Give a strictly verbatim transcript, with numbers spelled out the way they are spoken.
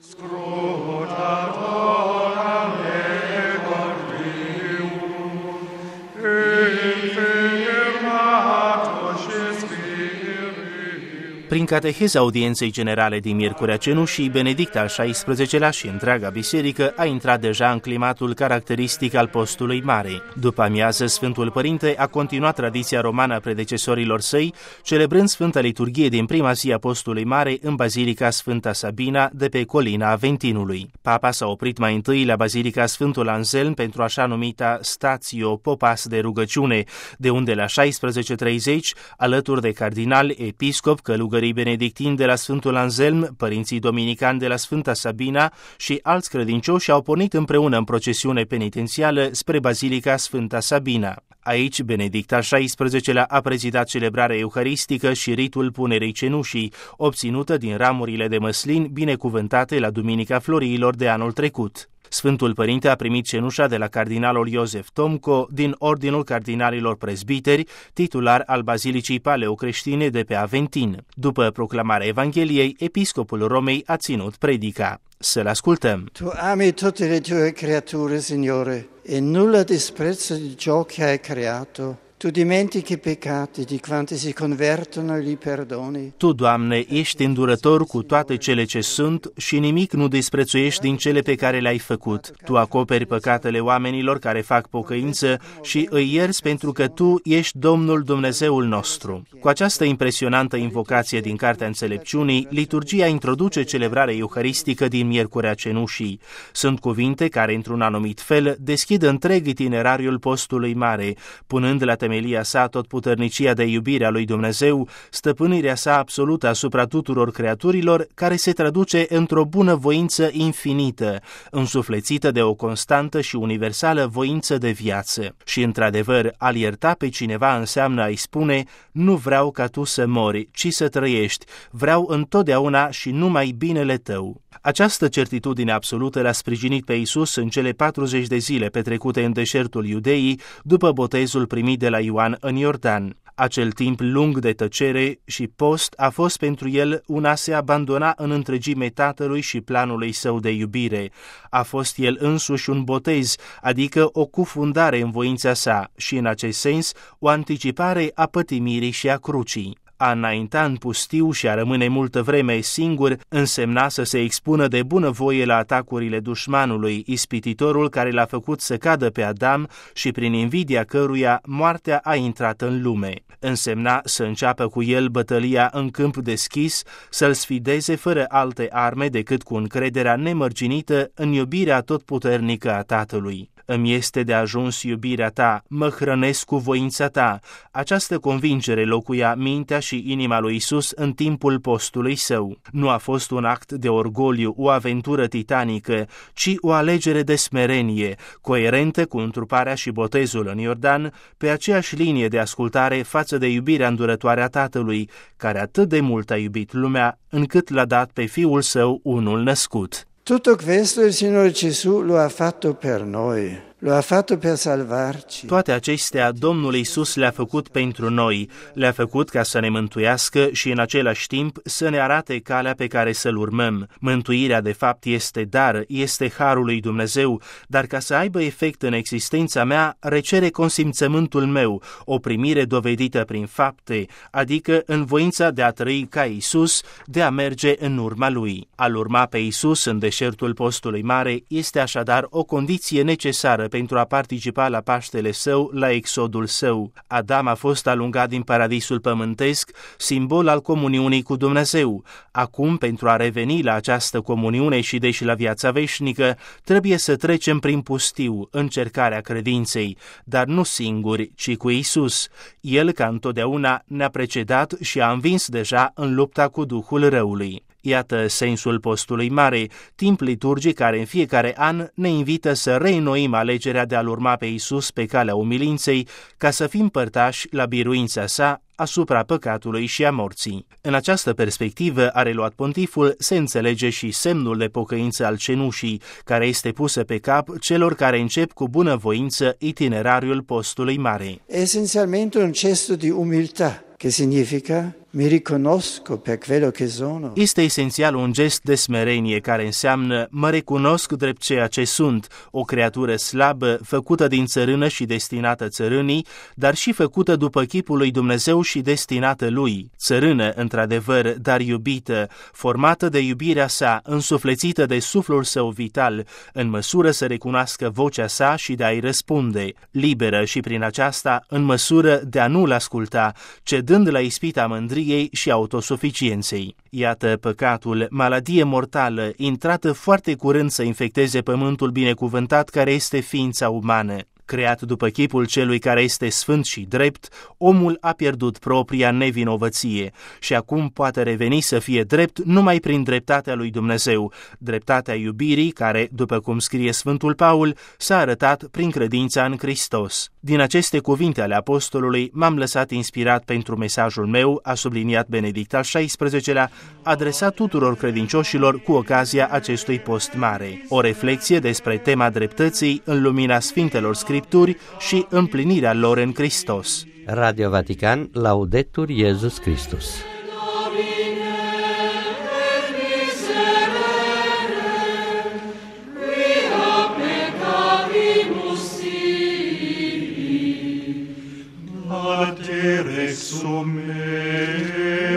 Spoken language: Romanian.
Prin cateheza audienței generale din Miercurea Cenușii, Benedict al șaisprezecelea și întreaga biserică a intrat deja în climatul caracteristic al postului mare. După amiază, Sfântul Părinte a continuat tradiția romană a predecesorilor săi, celebrând Sfânta Liturghie din prima zi a postului mare în Bazilica Sfânta Sabina de pe colina Aventinului. Papa s-a oprit mai întâi la Bazilica Sfântul Anselm pentru așa numita Statio Popas de rugăciune, de unde la șaisprezece treizeci, alături de cardinal, episcop, călugări benedictini de la Sfântul Anselm, părinții dominicani de la Sfânta Sabina și alți credincioși au pornit împreună în procesiune penitențială spre Bazilica Sfânta Sabina. Aici, Benedict al șaisprezecelea a prezidat celebrarea euharistică și ritul punerii cenușii, obținută din ramurile de măslin binecuvântate la Duminica Floriilor de anul trecut. Sfântul Părinte a primit cenușa de la cardinalul Iosef Tomco din Ordinul Cardinalilor Prezbiteri, titular al Bazilicii Paleocreștine de pe Aventin. După proclamarea Evangheliei, episcopul Romei a ținut predica. Să-l ascultăm. Tu ami tutte le tue creature, Signore, e nulla disprezzo di ciò che hai creato. Tu dimentichi i peccati di quanti si convertono e li perdoni. Tu, Doamne, ești îndurător cu toate cele ce sunt și nimic nu disprețuiești din cele pe care le-ai făcut. Tu acoperi păcatele oamenilor care fac pocăință și îi ierți pentru că Tu ești Domnul Dumnezeul nostru. Cu această impresionantă invocație din Cartea Înțelepciunii, liturgia introduce celebrarea euharistică din Miercurea Cenușii. Sunt cuvinte care, într-un anumit fel, deschid întreg itinerariul postului mare, punând la temelia sa totputernicia de iubire a lui Dumnezeu, stăpânirea sa absolută asupra tuturor creaturilor, care se traduce într-o bună voință infinită, însuflețită de o constantă și universală voință de viață. Și, într-adevăr, a-l ierta pe cineva înseamnă a-i spune: nu vreau ca tu să mori, ci să trăiești, vreau întotdeauna și numai binele tău. Această certitudine absolută l-a sprijinit pe Iisus în cele patruzeci de zile petrecute în deșertul Iudeii, după botezul primit de la Ioan în Iordan. Acel timp lung de tăcere și post a fost pentru el un a se abandona în întregime Tatălui și planului său de iubire. A fost el însuși un botez, adică o cufundare în voința sa și, în acest sens, o anticipare a pătimirii și a crucii. A înainta în pustiu și a rămâne multă vreme singur însemna să se expună de bunăvoie la atacurile dușmanului, ispititorul care l-a făcut să cadă pe Adam și prin invidia căruia moartea a intrat în lume. Însemna să înceapă cu el bătălia în câmp deschis, să-l sfideze fără alte arme decât cu încrederea nemărginită în iubirea atotputernică a Tatălui. Îmi este de ajuns iubirea ta, mă hrănesc cu voința ta. Această convingere locuia mintea și inima lui Iisus în timpul postului său. Nu a fost un act de orgoliu, o aventură titanică, ci o alegere de smerenie, coerentă cu întruparea și botezul în Iordan, pe aceeași linie de ascultare față de iubirea îndurătoare a Tatălui, care atât de mult a iubit lumea, încât l-a dat pe Fiul Său unul născut. Tutto questo il Signore Gesù lo ha fatto per noi. Lo a fatto per salvarci. Toate acestea Domnul Iisus le-a făcut pentru noi, le-a făcut ca să ne mântuiască și în același timp să ne arate calea pe care să-L urmăm. Mântuirea de fapt este dar, este harul lui Dumnezeu, dar ca să aibă efect în existența mea, recere consimțământul meu, o primire dovedită prin fapte, adică în voința de a trăi ca Iisus, de a merge în urma Lui. A-L urma pe Iisus în deșertul postului mare este așadar o condiție necesară pentru a participa la Paștele Său, la exodul Său. Adam a fost alungat din paradisul pământesc, simbol al comuniunii cu Dumnezeu. Acum, pentru a reveni la această comuniune și deci la viața veșnică, trebuie să trecem prin pustiu, încercarea credinței, dar nu singuri, ci cu Iisus. El, ca întotdeauna, ne-a precedat și a învins deja în lupta cu Duhul Răului. Iată sensul postului mare, timp liturgic care în fiecare an ne invită să reînnoim alegerea de a-L urma pe Iisus pe calea umilinței, ca să fim părtași la biruința sa asupra păcatului și a morții. În această perspectivă, a reluat pontiful, se înțelege și semnul de pocăință al cenușii, care este pusă pe cap celor care încep cu bunăvoință itinerariul postului mare. Esențialmente un gesto di umiltà, che significa Mi riconosco per quello che sono. Este esențial un gest de smerenie care înseamnă mă recunosc drept ceea ce sunt, o creatură slabă, făcută din țărână și destinată țărânii, dar și făcută după chipul lui Dumnezeu și destinată lui. Țărână, într-adevăr, dar iubită, formată de iubirea sa, însuflețită de suflul său vital, în măsură să recunoască vocea sa și de a-i răspunde, liberă și prin aceasta în măsură de a nu-l asculta, cedând la ispita mândriei și autosuficienței. Iată păcatul, maladie mortală, intrată foarte curând să infecteze pământul binecuvântat care este ființa umană. Creat după chipul celui care este sfânt și drept, omul a pierdut propria nevinovăție și acum poate reveni să fie drept numai prin dreptatea lui Dumnezeu, dreptatea iubirii care, după cum scrie Sfântul Paul, s-a arătat prin credința în Hristos. Din aceste cuvinte ale apostolului m-am lăsat inspirat pentru mesajul meu, a subliniat Benedict al șaisprezecelea, adresat tuturor credincioșilor cu ocazia acestui post mare. O reflexie despre tema dreptății în lumina Sfintelor Scripturi și împlinirea lor în Hristos. Radio Vatican, Laudetur Iesus Christus. Mater exum